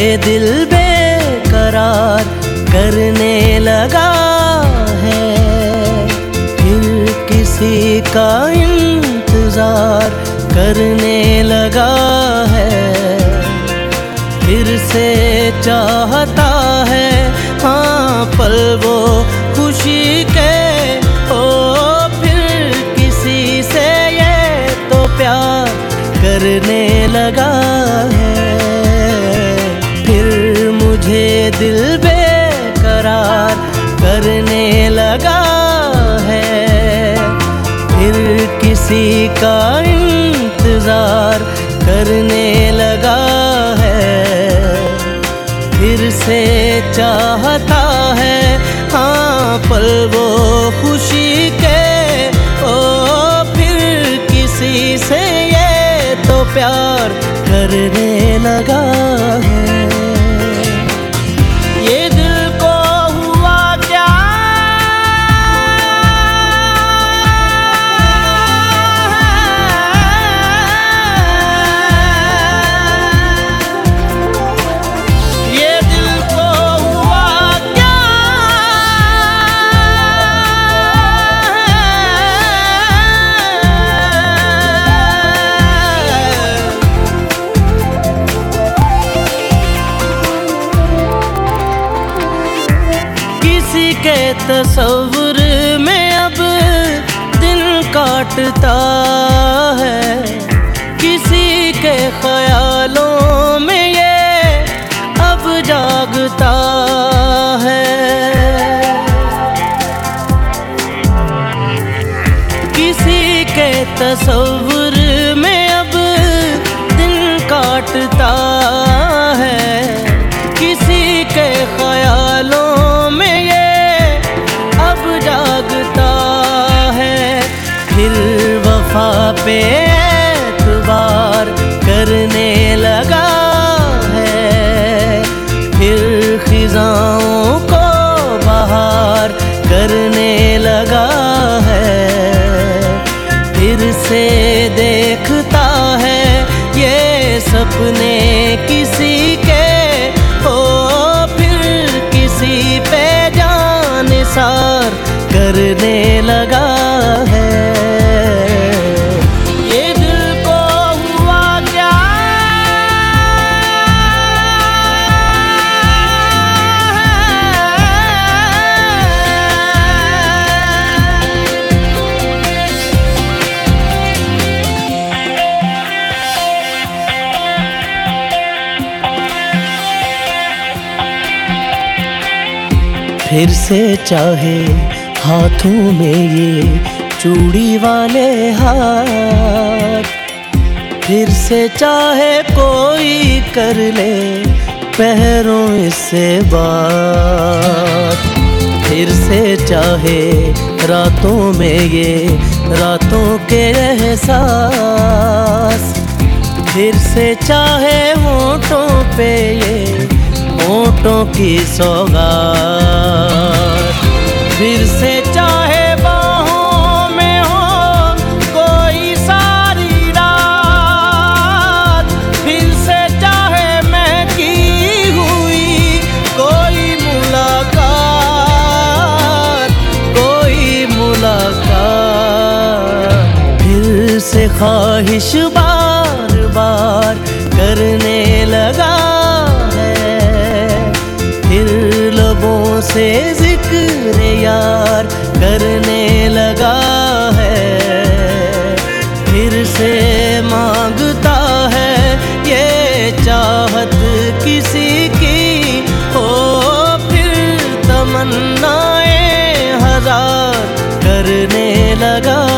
दिल बेकरार करने लगा है। फिर किसी का इंतजार करने लगा है। फिर से चाहता है हाँ पल वो खुशी के। ओ फिर किसी से ये तो प्यार करने लगा है। फिर मुझे दिल बेकरार करने लगा है। फिर किसी का इंतजार करने लगा है। फिर से चाहता है हाँ पल वो खुशी के। ओ फिर किसी से ये तो प्यार करने लगा है। ये दिल को हुआ क्या ये दिल को हुआ क्या किसी के तस्वुर में अब दिन काटता है। किसी के ख्यालों में ये अब जागता है। किसी के तस्वुर में अब दिन काटता है। किसी के ख्यालों में ये अब जागता है। फिर वफा पे एतबार करने लगा है। फिर खिजाओं को बहार करने लगा है। फिर से देखता है ये सपने किसी के। ओ फिर किसी पे जान निसार करने लगा है। ये दिल को हुआ क्या फिर से चाहे हाथों में ये चूड़ी वाले हाथ। फिर से चाहे कोई कर ले पैरों इससे बात। फिर से चाहे रातों में ये रातों के एहसास। फिर से चाहे होठों पे ये होठों की सौगात। फिर से चाहे बाहों में हो कोई सारी रात। फिर से चाहे महकी हुई कोई मुलाकात। कोई मुलाकात। फिर से ख्वाहिश बार बार करने लगा है। फिर लबों से जिक्र यार करने लगा है। फिर से मांगता है ये चाहत किसी की। हो फिर तमन्नाएं हजार करने लगा